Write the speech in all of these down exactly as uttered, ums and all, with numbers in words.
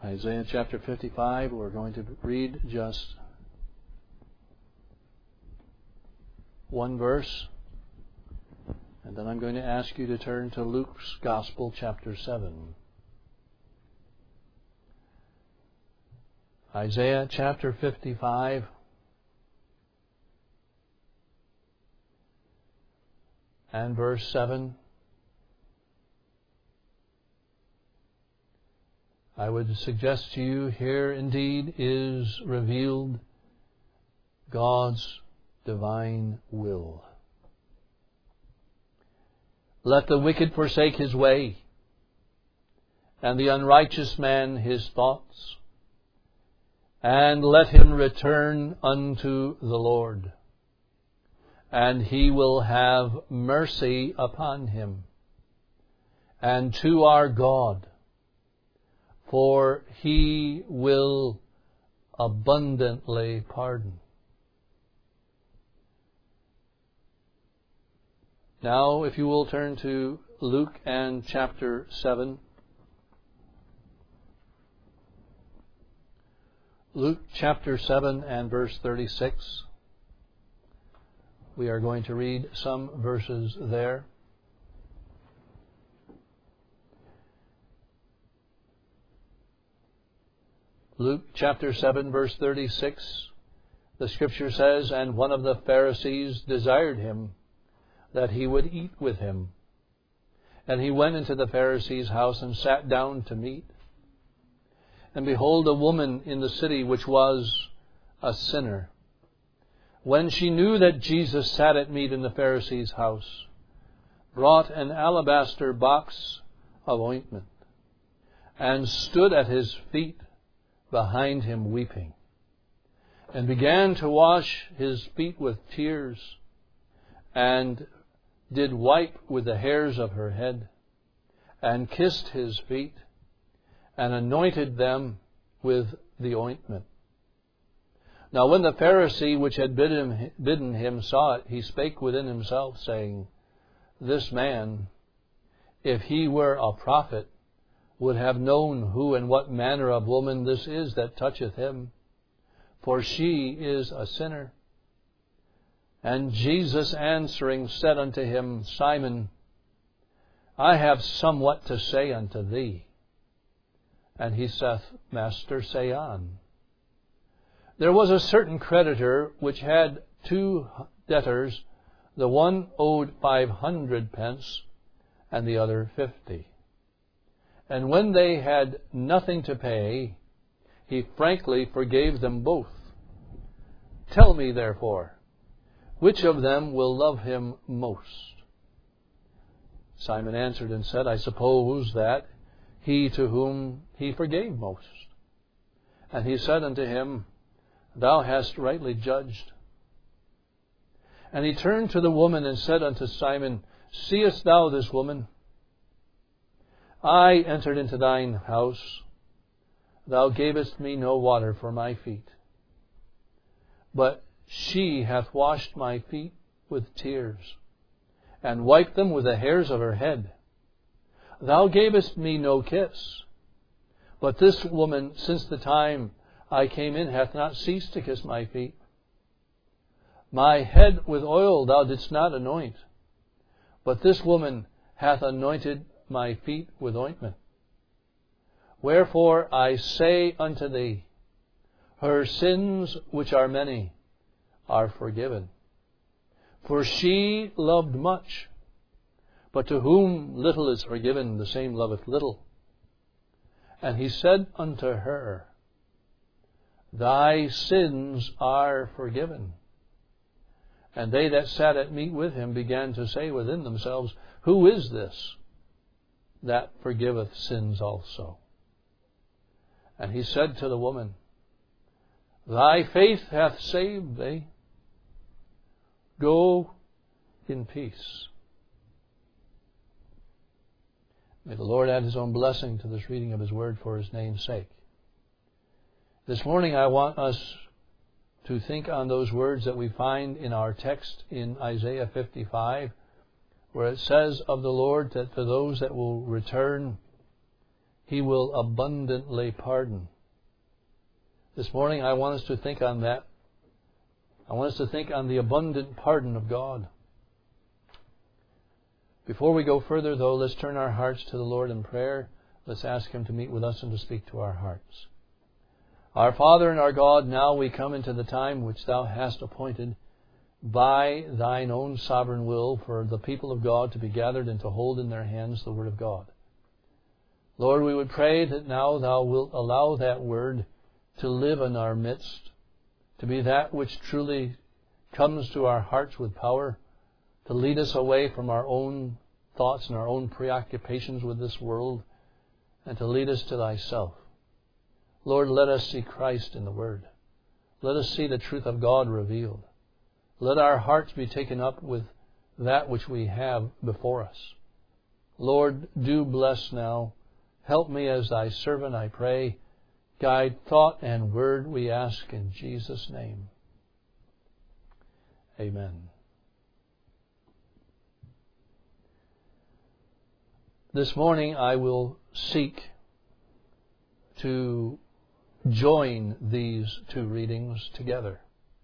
Isaiah chapter fifty-five, we're going to read just one verse, and then I'm going to ask you to turn to Luke's Gospel, chapter seven. Isaiah chapter fifty-five, and verse seven. I would suggest to you here indeed is revealed God's divine will. Let the wicked forsake his way, and the unrighteous man his thoughts, and let him return unto the Lord, and he will have mercy upon him, and to our God, for he will abundantly pardon. Now, if you will turn to Luke and chapter seven. Luke chapter seven and verse thirty-six. We are going to read some verses there. Luke chapter seven, verse thirty-six, the Scripture says, "And one of the Pharisees desired him, that he would eat with him. And he went into the Pharisee's house, and sat down to meat. And behold, a woman in the city, which was a sinner, when she knew that Jesus sat at meat in the Pharisee's house, brought an alabaster box of ointment, and stood at his feet behind him weeping, and began to wash his feet with tears, and did wipe with the hairs of her head, and kissed his feet, and anointed them with the ointment. Now when the Pharisee which had bidden, bidden him saw it, he spake within himself, saying, This man, if he were a prophet, would have known who and what manner of woman this is that toucheth him, for she is a sinner. And Jesus answering said unto him, Simon, I have somewhat to say unto thee. And he saith, Master, say on. There was a certain creditor which had two debtors. The one owed five hundred pence, and the other fifty. And when they had nothing to pay, he frankly forgave them both. Tell me, therefore, which of them will love him most? Simon answered and said, I suppose that he to whom he forgave most. And he said unto him, Thou hast rightly judged. And he turned to the woman and said unto Simon, Seest thou this woman? I entered into thine house. Thou gavest me no water for my feet, but she hath washed my feet with tears, and wiped them with the hairs of her head. Thou gavest me no kiss, but this woman, since the time I came in, hath not ceased to kiss my feet. My head with oil thou didst not anoint, but this woman hath anointed my feet with ointment. Wherefore I say unto thee, her sins, which are many, are forgiven. For she loved much, but to whom little is forgiven, the same loveth little. And he said unto her, Thy sins are forgiven. And they that sat at meat with him began to say within themselves, Who is this that forgiveth sins also? And he said to the woman, Thy faith hath saved thee. Go in peace. May the Lord add His own blessing to this reading of His Word for His name's sake. This morning I want us to think on those words that we find in our text in Isaiah fifty-five, where it says of the Lord that to those that will return, He will abundantly pardon. This morning I want us to think on that. I want us to think on the abundant pardon of God. Before we go further, though, let's turn our hearts to the Lord in prayer. Let's ask Him to meet with us and to speak to our hearts. Our Father and our God, now we come into the time which Thou hast appointed by Thine own sovereign will for the people of God to be gathered and to hold in their hands the Word of God. Lord, we would pray that now Thou wilt allow that Word to live in our midst, to be that which truly comes to our hearts with power, to lead us away from our own thoughts and our own preoccupations with this world, and to lead us to Thyself. Lord, let us see Christ in the Word. Let us see the truth of God revealed. Let our hearts be taken up with that which we have before us. Lord, do bless now. Help me as Thy servant, I pray. Guide thought and word, we ask in Jesus' name. Amen. This morning I will seek to join these two readings together.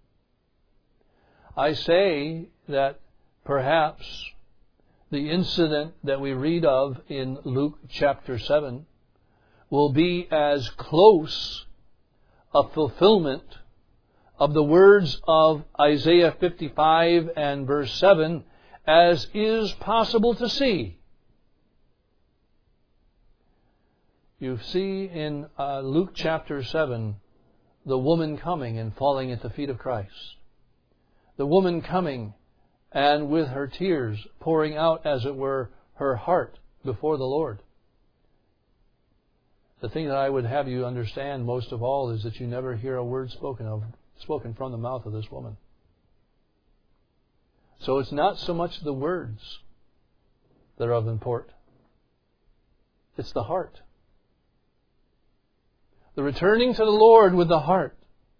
I say that perhaps the incident that we read of in Luke chapter seven will be as close a fulfillment of the words of Isaiah fifty-five and verse seven as is possible to see. You see in uh, Luke chapter seven the woman coming and falling at the feet of Christ. The woman coming and with her tears pouring out, as it were, her heart before the Lord. The thing that I would have you understand most of all is that you never hear a word spoken of spoken from the mouth of this woman. So it's not so much the words that are of import. It's the heart. The returning to the Lord with the heart.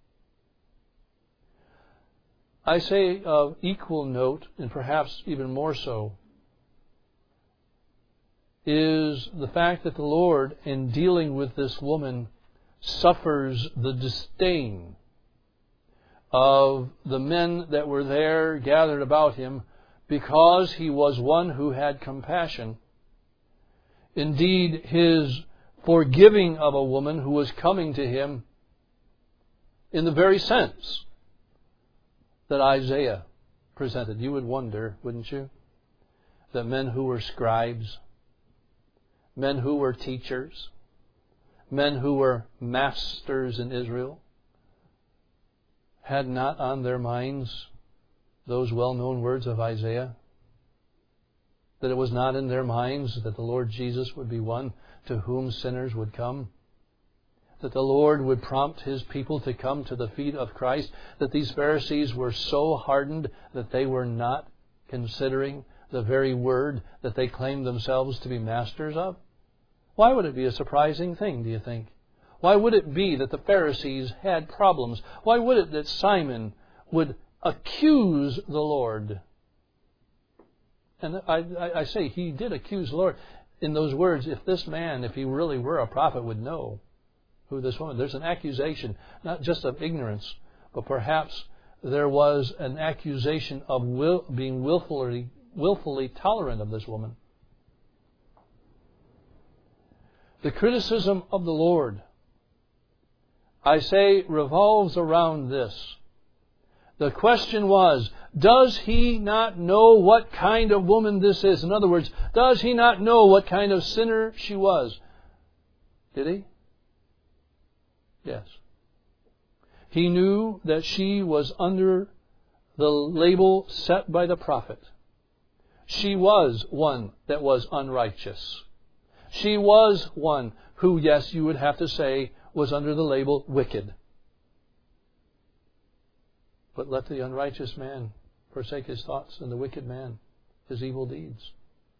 I say of equal note, and perhaps even more so, is the fact that the Lord, in dealing with this woman, suffers the disdain of the men that were there gathered about Him, because He was one who had compassion. Indeed, His forgiving of a woman who was coming to Him in the very sense that Isaiah presented. You would wonder, wouldn't you, that men who were scribes, men who were teachers, men who were masters in Israel, had not on their minds those well-known words of Isaiah? That it was not in their minds that the Lord Jesus would be one to whom sinners would come? That the Lord would prompt His people to come to the feet of Christ? That these Pharisees were so hardened that they were not considering the very word that they claimed themselves to be masters of? Why would it be a surprising thing, do you think? Why would it be that the Pharisees had problems? Why would it that Simon would accuse the Lord? And I, I, I say he did accuse the Lord in those words. If this man, if he really were a prophet, would know who this woman. There's an accusation, not just of ignorance, but perhaps there was an accusation of will, being willfully, willfully tolerant of this woman. The criticism of the Lord, I say, revolves around this. The question was, does He not know what kind of woman this is? In other words, does He not know what kind of sinner she was? Did He? Yes. He knew that she was under the label set by the prophet. She was one that was unrighteous. She was one who, yes, you would have to say, was under the label wicked. But let the unrighteous man forsake his thoughts, and the wicked man his evil deeds.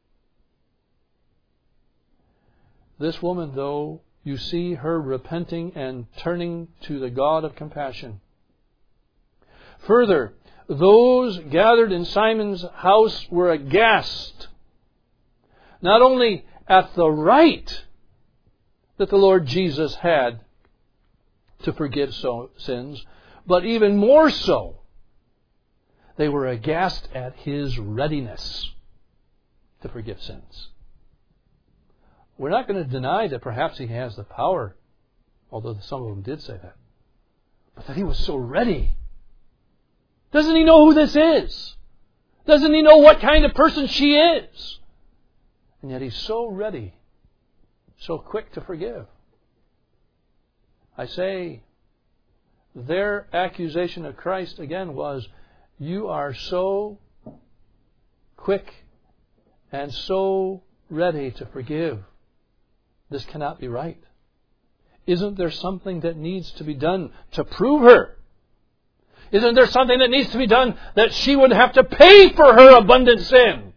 This woman, though, you see her repenting and turning to the God of compassion. Further, those gathered in Simon's house were aghast, not only at the right that the Lord Jesus had to forgive so, sins, but even more so, they were aghast at His readiness to forgive sins. We're not going to deny that perhaps He has the power, although some of them did say that, but that He was so ready. Doesn't He know who this is? Doesn't He know what kind of person she is? And yet He's so ready, so quick to forgive. I say, their accusation of Christ again was, you are so quick and so ready to forgive. This cannot be right. Isn't there something that needs to be done to prove her? Isn't there something that needs to be done that she would have to pay for her abundant sin?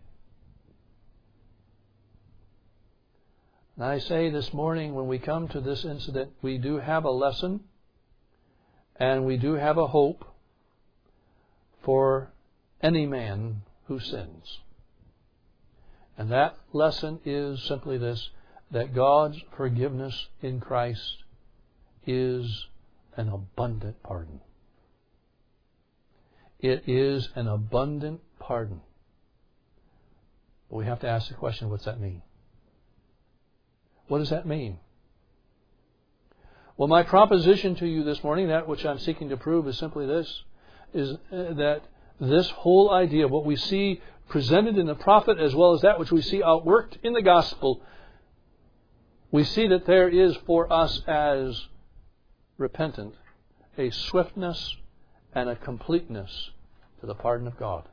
And I say this morning, when we come to this incident, we do have a lesson and we do have a hope for any man who sins. And that lesson is simply this, that God's forgiveness in Christ is an abundant pardon. It is an abundant pardon. But we have to ask the question, what's that mean? What does that mean? Well, my proposition to you this morning, that which I'm seeking to prove, is simply this, is that this whole idea, what we see presented in the prophet as well as that which we see outworked in the gospel, we see that there is for us as repentant a swiftness and a completeness to the pardon of God.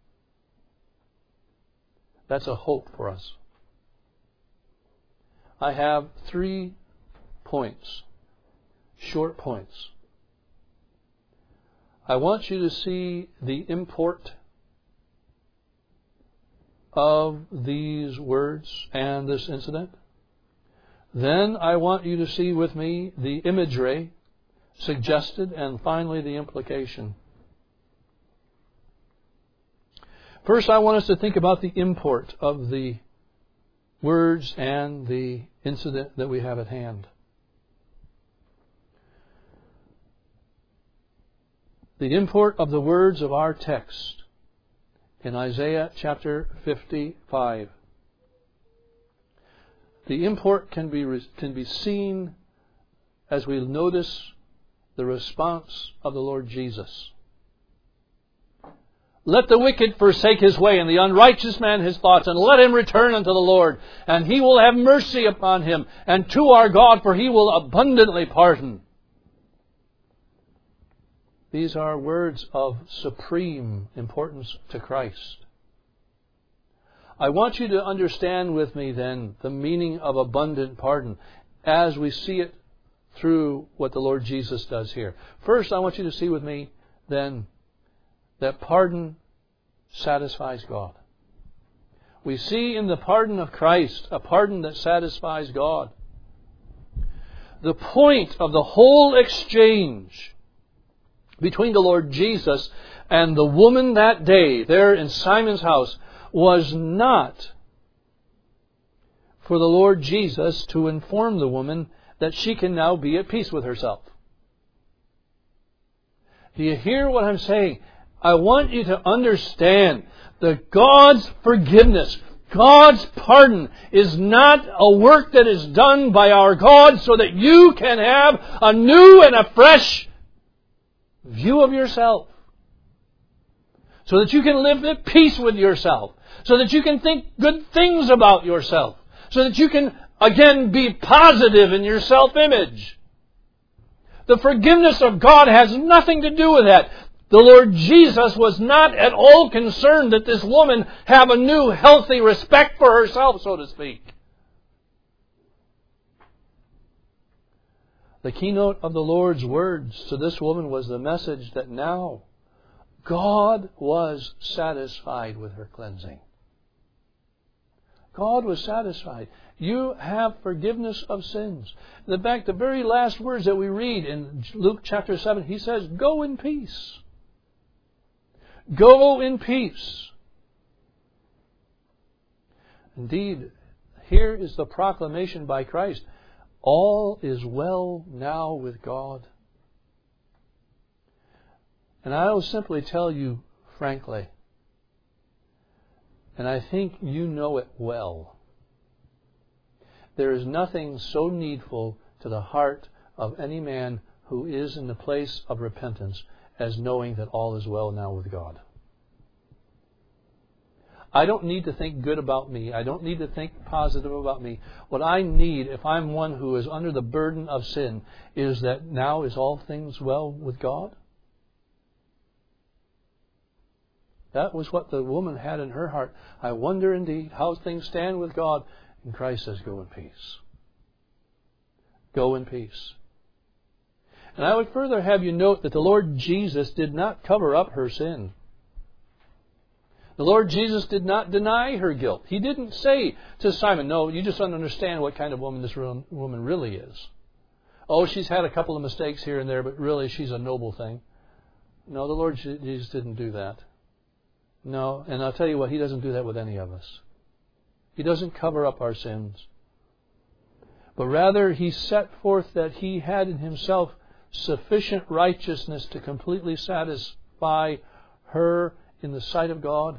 That's a hope for us. I have three points, short points. I want you to see the import of these words and this incident. Then I want you to see with me the imagery suggested, and finally the implication. First, I want us to think about the import of the words and the incident that we have at hand. The import of the words of our text in Isaiah chapter fifty-five. The import can be can be seen as we notice the response of the Lord Jesus. Let the wicked forsake his way, and the unrighteous man his thoughts, and let him return unto the Lord, and He will have mercy upon him, and to our God, for He will abundantly pardon. These are words of supreme importance to Christ. I want you to understand with me then the meaning of abundant pardon as we see it through what the Lord Jesus does here. First, I want you to see with me then that pardon satisfies God. We see in the pardon of Christ a pardon that satisfies God. The point of the whole exchange between the Lord Jesus and the woman that day there in Simon's house was not for the Lord Jesus to inform the woman that she can now be at peace with herself. Do you hear what I'm saying? I want you to understand that God's forgiveness, God's pardon is not a work that is done by our God so that you can have a new and a fresh view of yourself. So that you can live at peace with yourself. So that you can think good things about yourself. So that you can, again, be positive in your self-image. The forgiveness of God has nothing to do with that. The Lord Jesus was not at all concerned that this woman have a new, healthy respect for herself, so to speak. The keynote of the Lord's words to this woman was the message that now God was satisfied with her cleansing. God was satisfied. You have forgiveness of sins. In fact, the very last words that we read in Luke chapter seven, He says, go in peace. Go in peace. Indeed, here is the proclamation by Christ. all is well now with God. And I will simply tell you frankly, and I think you know it well, there is nothing so needful to the heart of any man who is in the place of repentance as knowing that all is well now with God. I don't need to think good about me. I don't need to think positive about me. What I need, if I'm one who is under the burden of sin, is that now is all things well with God. That was what the woman had in her heart. I wonder indeed how things stand with God. And Christ says, go in peace. Go in peace. And I would further have you note that the Lord Jesus did not cover up her sin. The Lord Jesus did not deny her guilt. He didn't say to Simon, no, you just don't understand what kind of woman this woman really is. Oh, she's had a couple of mistakes here and there, but really she's a noble thing. No, the Lord Jesus didn't do that. No, and I'll tell you what, He doesn't do that with any of us. He doesn't cover up our sins. But rather, He set forth that He had in Himself sufficient righteousness to completely satisfy her in the sight of God.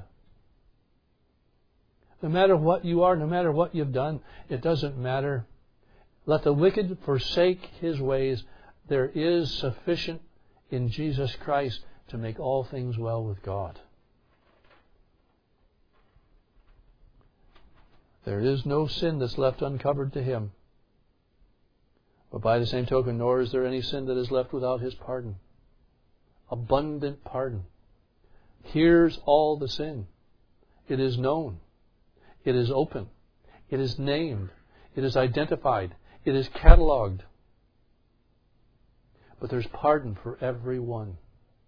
No matter what you are, no matter what you've done, it doesn't matter. Let the wicked forsake his ways. There is sufficient in Jesus Christ to make all things well with God. There is no sin that's left uncovered to Him. But by the same token, nor is there any sin that is left without His pardon. Abundant pardon. Here's all the sin. It is known. It is open. It is named. It is identified. It is catalogued. But there's pardon for every one.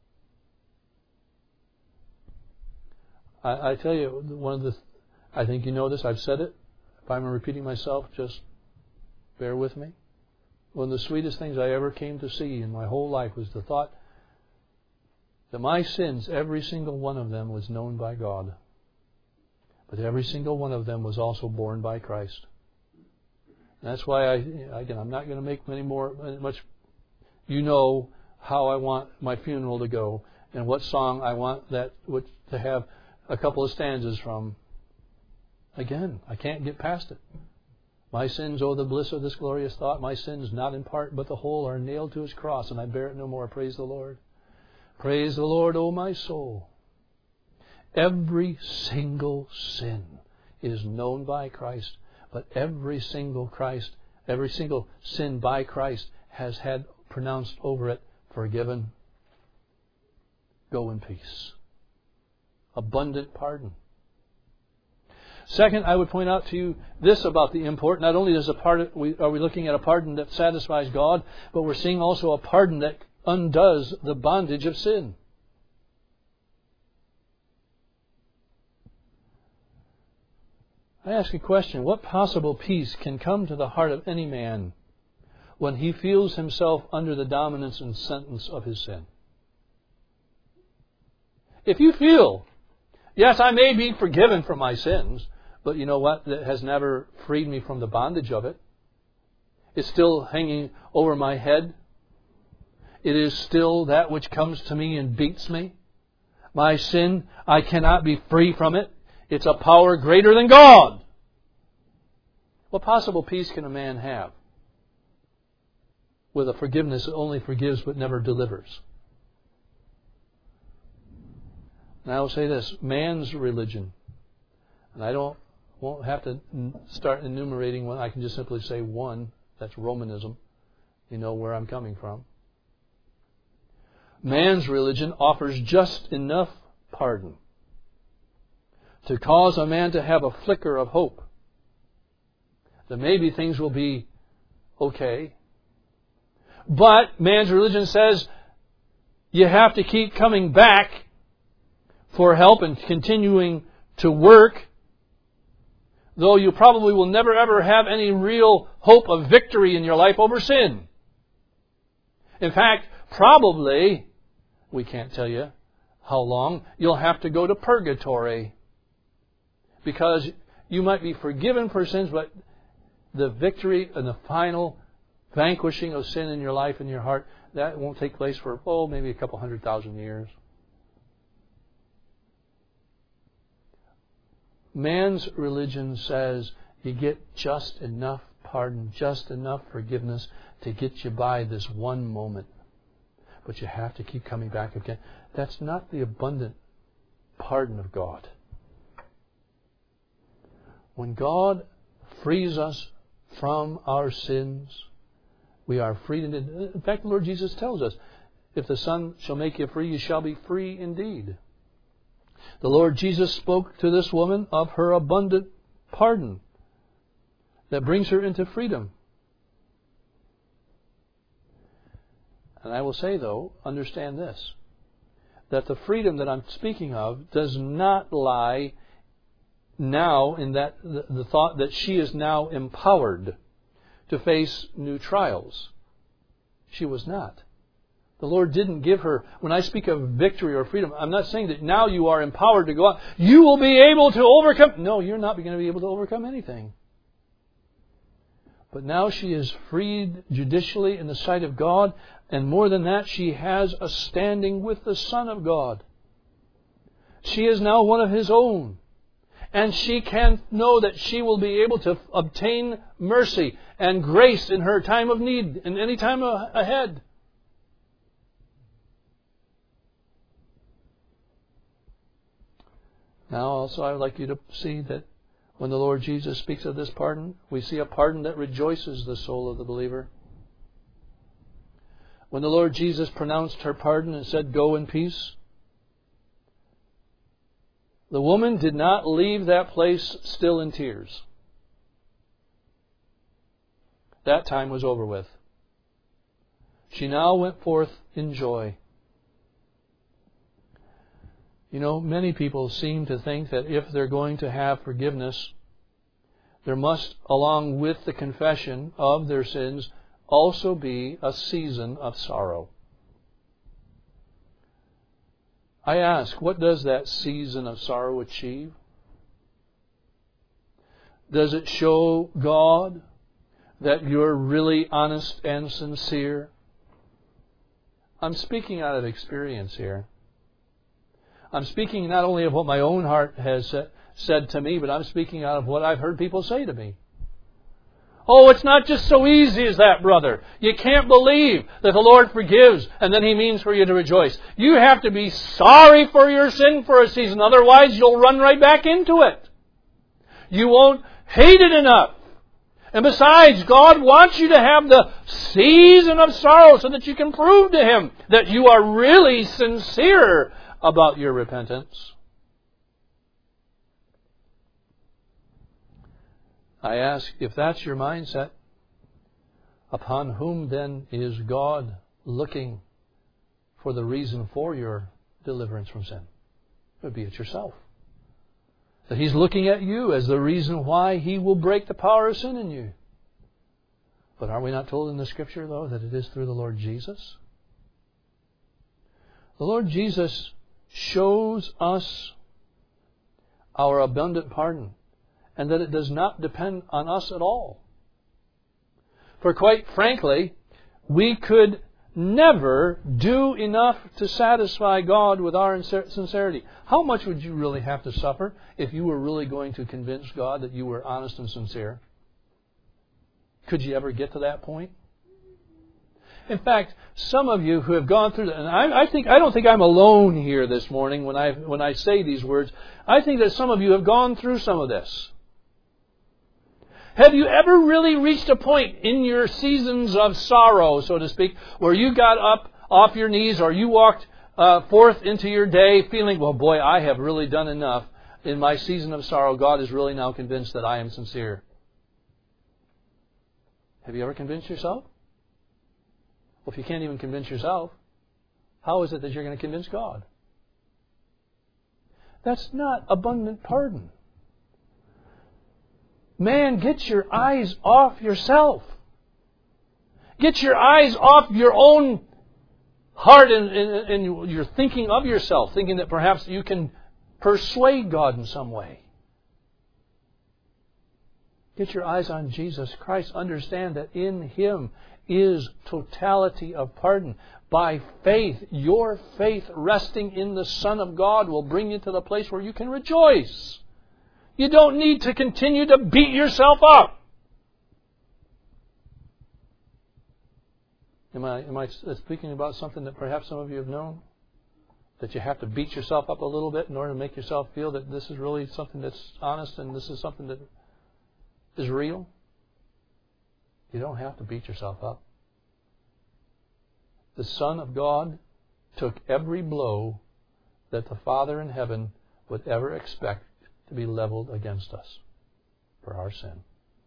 I, I tell you, one of the, I think you know this, I've said it. If I'm repeating myself, just bear with me. One of the sweetest things I ever came to see in my whole life was the thought that my sins, every single one of them, was known by God. But every single one of them was also borne by Christ. And that's why I, again, I'm not going to make many more, much, you know how I want my funeral to go and what song I want that to have a couple of stanzas from. Again, I can't get past it. My sins, oh, the bliss of this glorious thought, my sins, not in part but the whole, are nailed to His cross, and I bear it no more. Praise the Lord. Praise the Lord, O my soul. Every single sin is known by Christ, but every single Christ, every single sin by Christ has had pronounced over it, forgiven. Go in peace. Abundant pardon. Second, I would point out to you this about the import. Not only is a pardon, are we looking at a pardon that satisfies God, but we're seeing also a pardon that undoes the bondage of sin. I ask a question. What possible peace can come to the heart of any man when he feels himself under the dominance and sentence of his sin? If you feel, yes, I may be forgiven for my sins, but you know what? That has never freed me from the bondage of it. It's still hanging over my head. It is still that which comes to me and beats me. My sin, I cannot be free from it. It's a power greater than God. What possible peace can a man have with a forgiveness that only forgives but never delivers? And I will say this, man's religion, and I don't won't have to start enumerating one, I can just simply say one, that's Romanism. You know where I'm coming from. Man's religion offers just enough pardon to cause a man to have a flicker of hope that maybe things will be okay. But man's religion says you have to keep coming back for help and continuing to work, though you probably will never ever have any real hope of victory in your life over sin. In fact, probably, we can't tell you how long, you'll have to go to purgatory. Because you might be forgiven for sins, but the victory and the final vanquishing of sin in your life and your heart, that won't take place for, oh, maybe a couple hundred thousand years. Man's religion says you get just enough pardon, just enough forgiveness to get you by this one moment. But you have to keep coming back again. That's not the abundant pardon of God. When God frees us from our sins, we are freed indeed. In fact, the Lord Jesus tells us, if the Son shall make you free, you shall be free indeed. The Lord Jesus spoke to this woman of her abundant pardon that brings her into freedom. And I will say, though, understand this, that the freedom that I'm speaking of does not lie now in that the, the thought that she is now empowered to face new trials. She was not. The Lord didn't give her, when I speak of victory or freedom, I'm not saying that now you are empowered to go out. You will be able to overcome. No, you're not going to be able to overcome anything. But now she is freed judicially in the sight of God. And more than that, she has a standing with the Son of God. She is now one of His own. And she can know that she will be able to obtain mercy and grace in her time of need and any time ahead. Now also I would like you to see that when the Lord Jesus speaks of this pardon, we see a pardon that rejoices the soul of the believer. When the Lord Jesus pronounced her pardon and said, "Go in peace," the woman did not leave that place still in tears. That time was over with. She now went forth in joy. You know, many people seem to think that if they're going to have forgiveness, there must, along with the confession of their sins, also be a season of sorrow. I ask, what does that season of sorrow achieve? Does it show God that you're really honest and sincere? I'm speaking out of experience here. I'm speaking not only of what my own heart has said to me, but I'm speaking out of what I've heard people say to me. Oh, it's not just so easy as that, brother. You can't believe that the Lord forgives and then He means for you to rejoice. You have to be sorry for your sin for a season. Otherwise, you'll run right back into it. You won't hate it enough. And besides, God wants you to have the season of sorrow so that you can prove to Him that you are really sincere about your repentance. I ask, if that's your mindset, upon whom then is God looking for the reason for your deliverance from sin? It would be it yourself. That He's looking at you as the reason why He will break the power of sin in you. But are we not told in the Scripture, though, that it is through the Lord Jesus? The Lord Jesus shows us our abundant pardon, and that it does not depend on us at all. For quite frankly, we could never do enough to satisfy God with our sincerity. How much would you really have to suffer if you were really going to convince God that you were honest and sincere? Could you ever get to that point? In fact, some of you who have gone through that, and I, I think I don't think I'm alone here this morning when I when I say these words. I think that some of you have gone through some of this. Have you ever really reached a point in your seasons of sorrow, so to speak, where you got up off your knees or you walked uh, forth into your day feeling, well, boy, I have really done enough in my season of sorrow. God is really now convinced that I am sincere. Have you ever convinced yourself? Well, if you can't even convince yourself, how is it that you're going to convince God? That's not abundant pardon. Man, get your eyes off yourself. Get your eyes off your own heart and, and, and you're thinking of yourself, thinking that perhaps you can persuade God in some way. Get your eyes on Jesus Christ. Understand that in Him is totality of pardon. By faith, your faith resting in the Son of God will bring you to the place where you can rejoice. You don't need to continue to beat yourself up. Am I, am I speaking about something that perhaps some of you have known? That you have to beat yourself up a little bit in order to make yourself feel that this is really something that's honest and this is something that is real? You don't have to beat yourself up. The Son of God took every blow that the Father in heaven would ever expect to be leveled against us for our sin.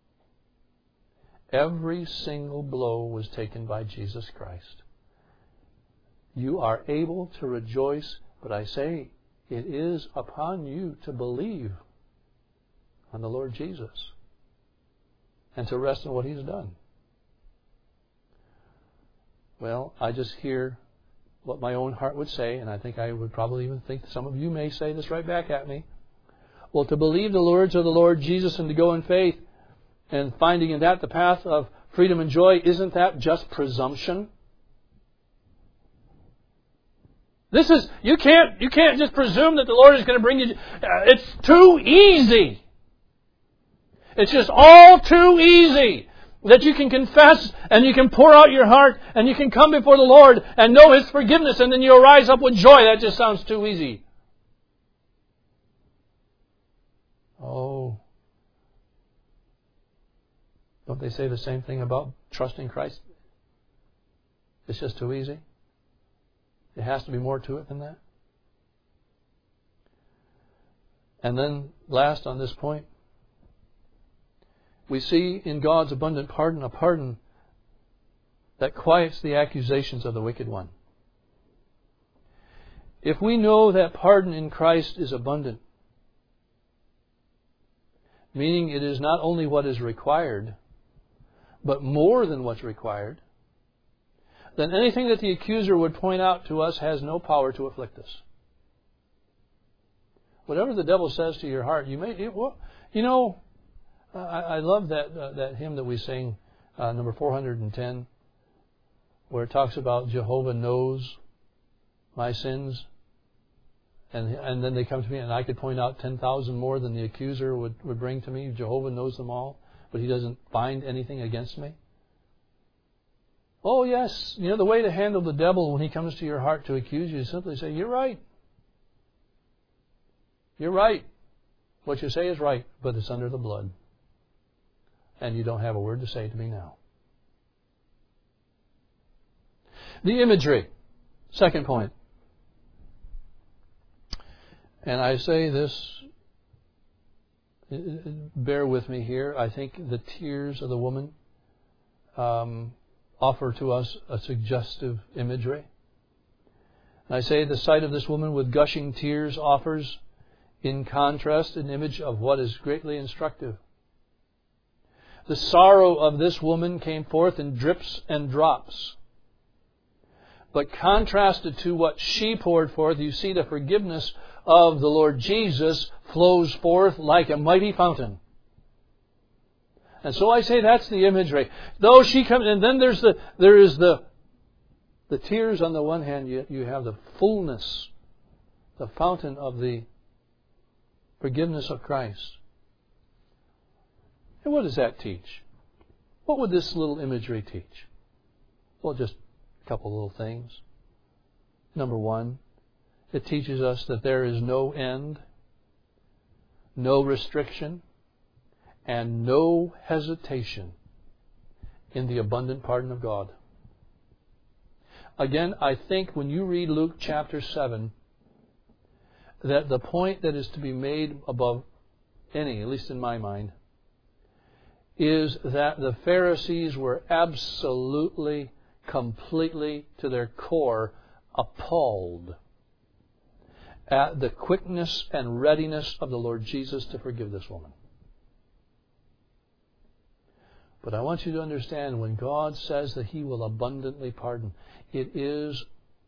Every single blow was taken by Jesus Christ. You are able to rejoice, but I say it is upon you to believe on the Lord Jesus and to rest in what He's done. Well, I just hear what my own heart would say, and I think I would probably even think some of you may say this right back at me. Well, to believe the words of the Lord Jesus and to go in faith and finding in that the path of freedom and joy, isn't that just presumption? This is, you can't, you can't just presume that the Lord is going to bring you, uh, it's too easy. It's just all too easy that you can confess and you can pour out your heart and you can come before the Lord and know His forgiveness and then you'll rise up with joy. That just sounds too easy. Oh. Don't they say the same thing about trusting Christ? It's just too easy. It has to be more to it than that. And then last on this point, we see in God's abundant pardon a pardon that quiets the accusations of the wicked one. If we know that pardon in Christ is abundant, meaning it is not only what is required, but more than what's required, then anything that the accuser would point out to us has no power to afflict us. Whatever the devil says to your heart, you may, it, well, you know, I, I love that uh, that hymn that we sing, uh, number four hundred ten, where it talks about Jehovah knows my sins, and and then they come to me, and I could point out ten thousand more than the accuser would, would bring to me. Jehovah knows them all, but He doesn't find anything against me. Oh, yes. You know, the way to handle the devil when he comes to your heart to accuse you is simply say, you're right. You're right. What you say is right, but it's under the blood. And you don't have a word to say to me now. The imagery. Second point. And I say this, bear with me here. I think the tears of the woman um, offer to us a suggestive imagery. And I say the sight of this woman with gushing tears offers, in contrast, an image of what is greatly instructive. The sorrow of this woman came forth in drips and drops. But contrasted to what she poured forth, you see the forgiveness of the Lord Jesus flows forth like a mighty fountain. And so I say that's the imagery. Though she comes, and then there's the there is the the tears on the one hand. You you have the fullness, the fountain of the forgiveness of Christ. And what does that teach? What would this little imagery teach? Well, just a couple little things. Number one, it teaches us that there is no end, no restriction, and no hesitation in the abundant pardon of God. Again, I think when you read Luke chapter seven, that the point that is to be made above any, at least in my mind, is that the Pharisees were absolutely, completely, to their core, appalled at the quickness and readiness of the Lord Jesus to forgive this woman. But I want you to understand, when God says that He will abundantly pardon, it is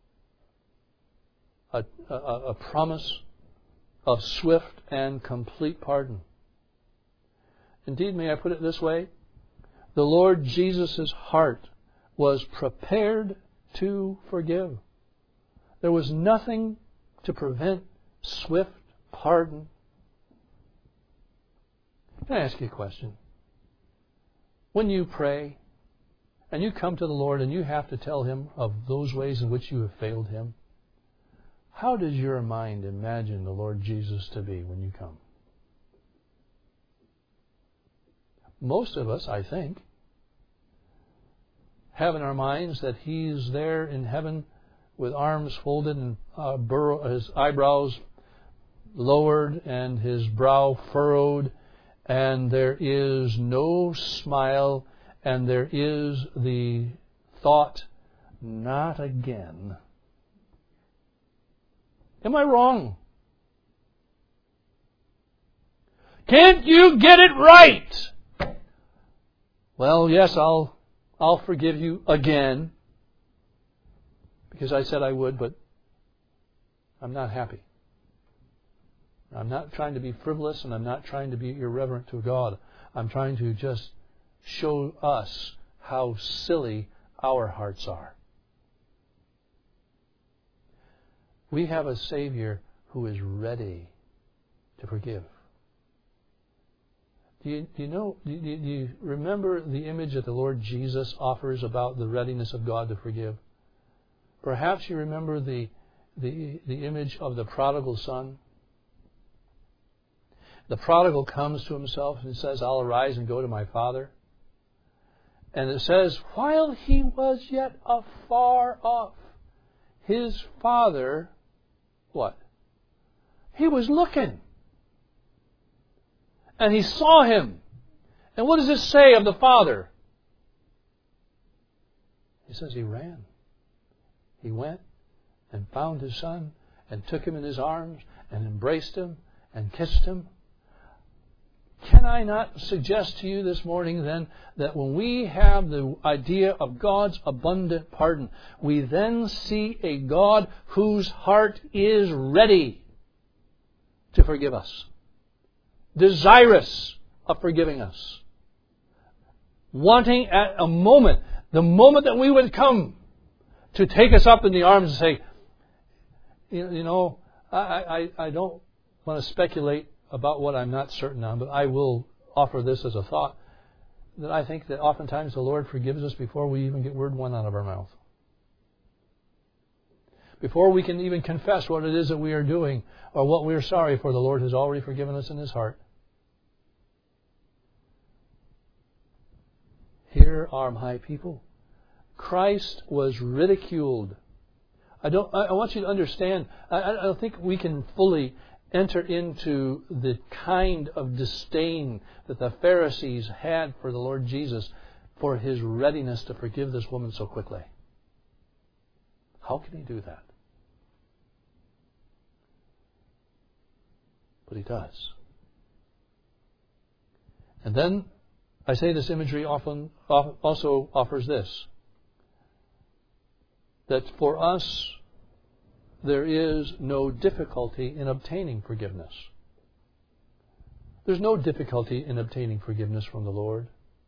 a, a, a promise of swift and complete pardon. Indeed, may I put it this way? The Lord Jesus' heart was prepared to forgive. There was nothing to prevent swift pardon. Can I ask you a question? When you pray and you come to the Lord and you have to tell Him of those ways in which you have failed Him, how does your mind imagine the Lord Jesus to be when you come? Most of us, I think, have in our minds that He's there in heaven with arms folded and uh, burrow, His eyebrows lowered and His brow furrowed, and there is no smile, and there is the thought, not again. Am I wrong? Can't you get it right? Well, yes, I'll I'll forgive you again, because I said I would, but I'm not happy. I'm not trying to be frivolous, and I'm not trying to be irreverent to God. I'm trying to just show us how silly our hearts are. We have a Savior who is ready to forgive. Do you, do you know, do you, do you remember the image that the Lord Jesus offers about the readiness of God to forgive? Perhaps you remember the, the, the image of the prodigal son. The prodigal comes to himself and says, I'll arise and go to my father. And it says, while he was yet afar off, his father, what? He was looking. And he saw him. And what does this say of the father? He says he ran. He went and found his son and took him in his arms and embraced him and kissed him. Can I not suggest to you this morning then that when we have the idea of God's abundant pardon, we then see a God whose heart is ready to forgive us, desirous of forgiving us, wanting at a moment, the moment that we would come, to take us up in the arms and say, you know, I, I, I don't want to speculate about what I'm not certain on, but I will offer this as a thought, that I think that oftentimes the Lord forgives us before we even get word one out of our mouth. Before we can even confess what it is that we are doing or what we are sorry for, the Lord has already forgiven us in His heart. Here are my people. Christ was ridiculed. I don't. I want you to understand, I, I don't think we can fully enter into the kind of disdain that the Pharisees had for the Lord Jesus for His readiness to forgive this woman so quickly. How can He do that? But He does. And then I say this imagery often also offers this, that for us there is no difficulty in obtaining forgiveness. There's no difficulty in obtaining forgiveness from the Lord.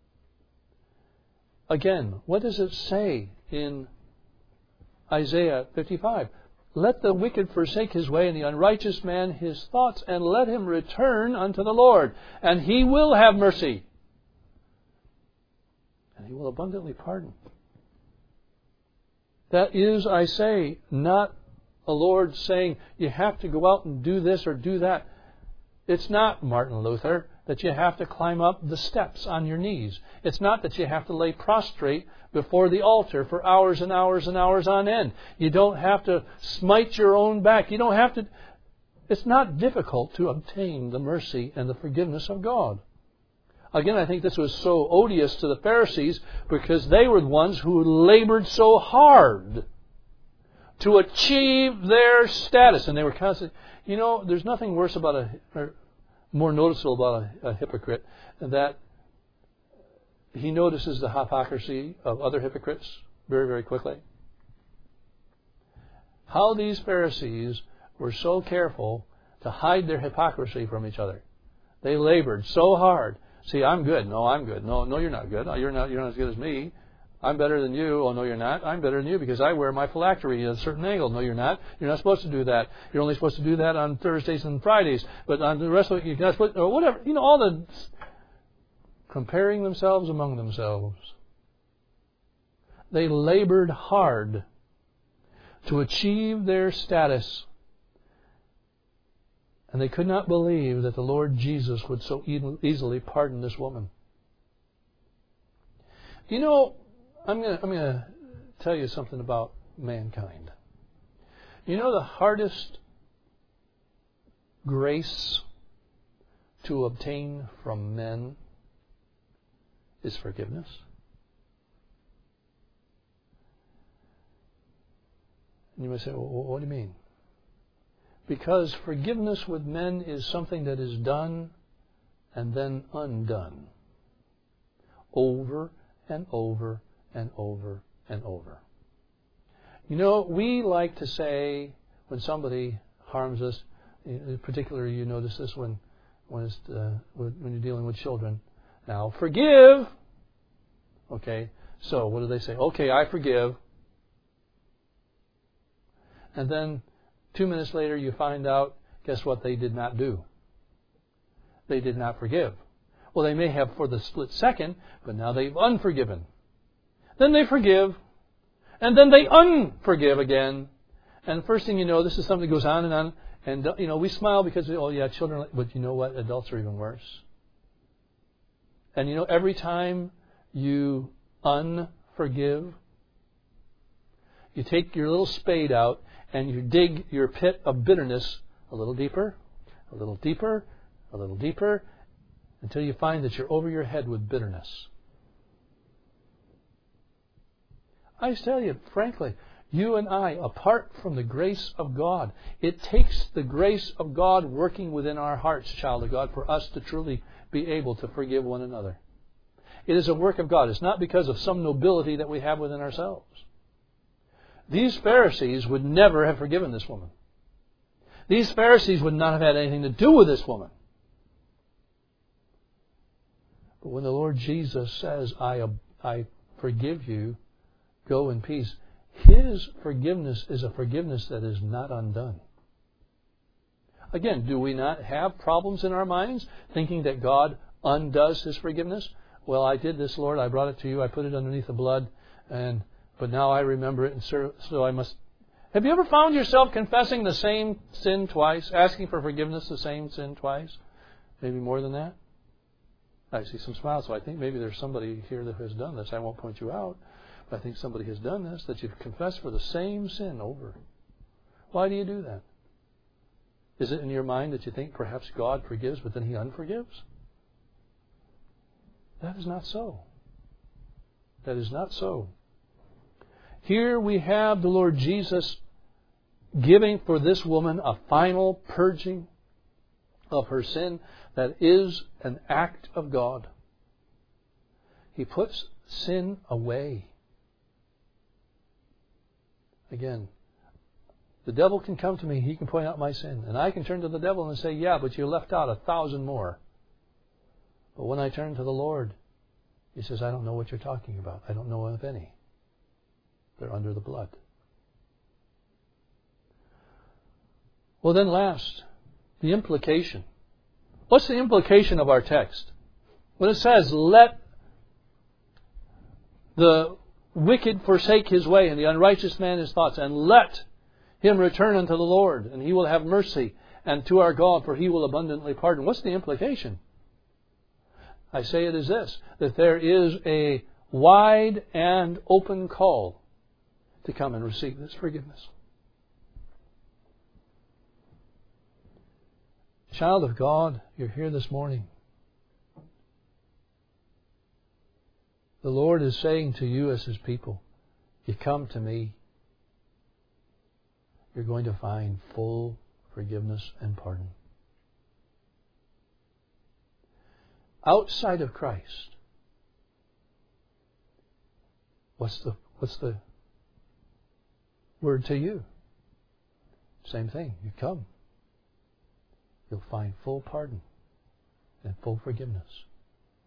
Again, what does it say in Isaiah fifty-five? Let the wicked forsake his way, and the unrighteous man his thoughts, and let him return unto the Lord, and He will have mercy, and He will abundantly pardon. That is, I say, not a Lord saying you have to go out and do this or do that. It's not, Martin Luther, that you have to climb up the steps on your knees. It's not that you have to lay prostrate before the altar for hours and hours and hours on end. You don't have to smite your own back. You don't have to. It's not difficult to obtain the mercy and the forgiveness of God. Again, I think this was so odious to the Pharisees because they were the ones who labored so hard to achieve their status. And they were constantly, you know, there's nothing worse about a, or more noticeable about a, a hypocrite than that he notices the hypocrisy of other hypocrites very, very quickly. How these Pharisees were so careful to hide their hypocrisy from each other. They labored so hard See, I'm good. No, I'm good. No, no, you're not good. You're not. You're not as good as me. I'm better than you. Oh, no, you're not. I'm better than you because I wear my phylactery at a certain angle. No, you're not. You're not supposed to do that. You're only supposed to do that on Thursdays and Fridays. But on the rest of it, you're not supposed to, or whatever. You know, all the comparing themselves among themselves. They labored hard to achieve their status. And they could not believe that the Lord Jesus would so easily pardon this woman. You know, I'm going to I'm going to tell you something about mankind. You know the hardest grace to obtain from men is forgiveness. And you may say, well, what do you mean? Because forgiveness with men is something that is done and then undone. Over and over and over and over. You know, we like to say when somebody harms us, in particular you notice this when when, it's, uh, when you're dealing with children. Now, forgive. Okay, so what do they say? Okay, I forgive. And then two minutes later you find out, guess what they did not do? They did not forgive. Well, they may have for the split second, but now they've unforgiven. Then they forgive, and then they unforgive again. And first thing you know, this is something that goes on and on. And, you know, we smile because, oh, yeah, children, but you know what? Adults are even worse. And, you know, every time you unforgive, you take your little spade out and you dig your pit of bitterness a little deeper, a little deeper, a little deeper, until you find that you're over your head with bitterness. I tell you, frankly, you and I, apart from the grace of God, it takes the grace of God working within our hearts, child of God, for us to truly be able to forgive one another. It is a work of God. It's not because of some nobility that we have within ourselves. These Pharisees would never have forgiven this woman. These Pharisees would not have had anything to do with this woman. But when the Lord Jesus says, I, I forgive you, go in peace, His forgiveness is a forgiveness that is not undone. Again, do we not have problems in our minds thinking that God undoes His forgiveness? Well, I did this, Lord. I brought it to you. I put it underneath the blood, and but now I remember it, and so, so I must... Have you ever found yourself confessing the same sin twice, asking for forgiveness the same sin twice? Maybe more than that? I see some smiles, so I think maybe there's somebody here that has done this. I won't point you out, but I think somebody has done this, that you've confessed for the same sin over. Why do you do that? Is it in your mind that you think perhaps God forgives, but then He unforgives? That is not so. That is not so. Here we have the Lord Jesus giving for this woman a final purging of her sin that is an act of God. He puts sin away. Again, the devil can come to me, he can point out my sin, and I can turn to the devil and say, yeah, but you left out a thousand more. But when I turn to the Lord, He says, I don't know what you're talking about. I don't know of any. They're under the blood. Well, then last, the implication. What's the implication of our text? When it says, let the wicked forsake his way and the unrighteous man his thoughts, and let him return unto the Lord, and He will have mercy, and to our God, for He will abundantly pardon. What's the implication? I say it is this, that there is a wide and open call to come and receive this forgiveness. Child of God, you're here this morning. The Lord is saying to you as His people, you come to me, you're going to find full forgiveness and pardon. Outside of Christ, what's the what's the word to you? Same thing. You come. You'll find full pardon and full forgiveness.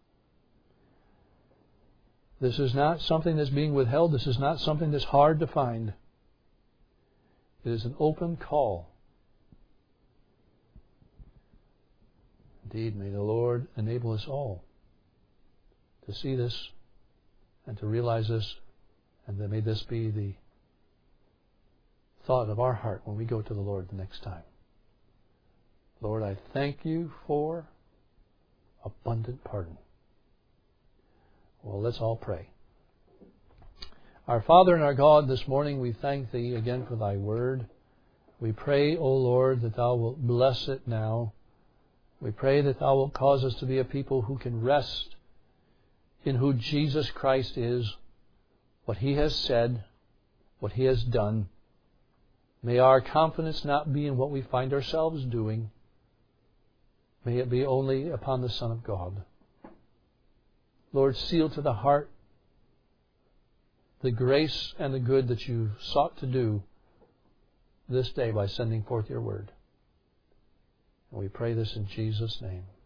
This is not something that's being withheld. This is not something that's hard to find. It is an open call. Indeed, may the Lord enable us all to see this and to realize this, and that may this be the thought of our heart when we go to the Lord the next time. Lord, I thank you for abundant pardon. Well, let's all pray. Our Father and our God, this morning we thank Thee again for Thy word. We pray, O Lord, that Thou wilt bless it now. We pray that Thou wilt cause us to be a people who can rest in who Jesus Christ is, what He has said, what He has done. May our confidence not be in what we find ourselves doing. May it be only upon the Son of God. Lord, seal to the heart the grace and the good that you sought to do this day by sending forth your word. And we pray this in Jesus' name.